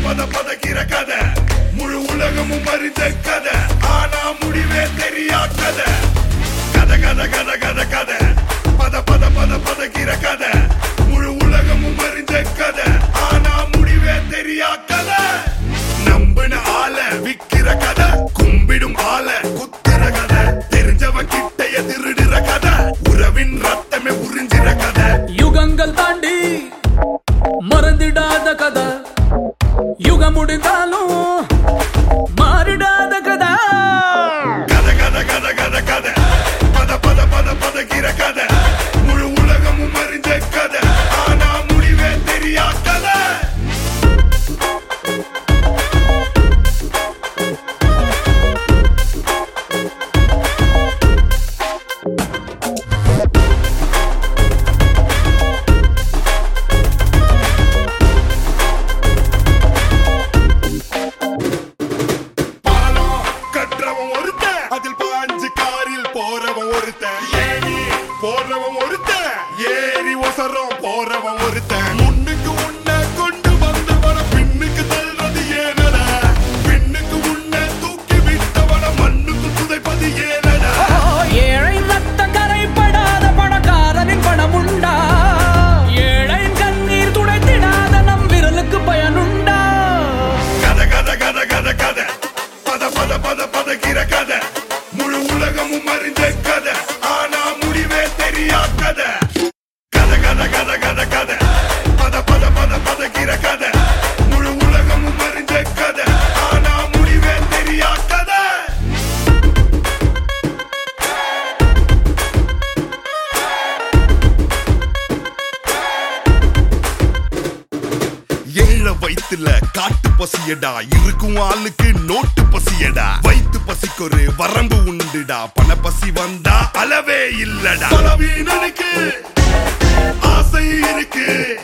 பத பதக்கிற கதை முழு உலகமும் அறிந்த கதை ஆனா முடிவே தெரியா கதை கதை கதை கதை கதை கதை பத பத பத பதக்கிற கதை முழு உலகமும் அறிந்த கதை ஆனா முடிவே தெரியா கதை நம்பின ஆள விக்கிற கதை கும்பிடும் ஆள குத்துற கதை தெரிஞ்சவன் கிட்டைய திருடுற கதை உறவின் ரத்தமே உறிஞ்சிற கதை யுகங்கள் தாண்டி மறந்திடாத கதை யுகம் முடிந்தாலும் மாறிடாத கதை கதை கதை கதை கதை கதை பத பத பத பதக்கிற கதை முழு உலகமும் அறிஞ்ச கதை ஆனா முடிவே தெரியா கதை அதில் பாஞ்சு காரில் போறவன் ஒருத்தன் ஏறி போறவன் ஒருத்தன் ஏறி ஒசரம் போறவன் ஒருத்தன் முன்னுக்கு உன்னை கொண்டு வந்தவன பின்னுக்கு தள்ளுறது ஏனடா பின்னுக்கு உன்னை தூக்கி விட்டவன மண்ணுக்கு புதைப்பது ஏனடா ஏழை ரத்த கரைப்படாத பணக்காரனின் பணம் உண்டா ஏழை கண்ணீர் துடைத்திடாத நம் விரலுக்கு பயனுண்டா கதை கதை கதை கதை கதை பத பத பத பதக்கிற கதை முழு உலகமும் அறிந்த கதை ஆனா முடிவே தெரியா கதை கதை கதை கதை கதை கதை பத பத பத பதக்கிற கதை முழு உலகமும் அறிந்த கதை ஆனா முடிவே தெரியா கதை ஏழ வயித்துல காட்டு பசியடா இருக்கும் ஆளுக்கு நோட்டு பசியடா வயிற்று பசிக்கு ஒரு வரம்பு உண்டுடா பண பசி வந்தா அளவே இல்லடா பலவீனனுக்கு ஆசை இருக்கு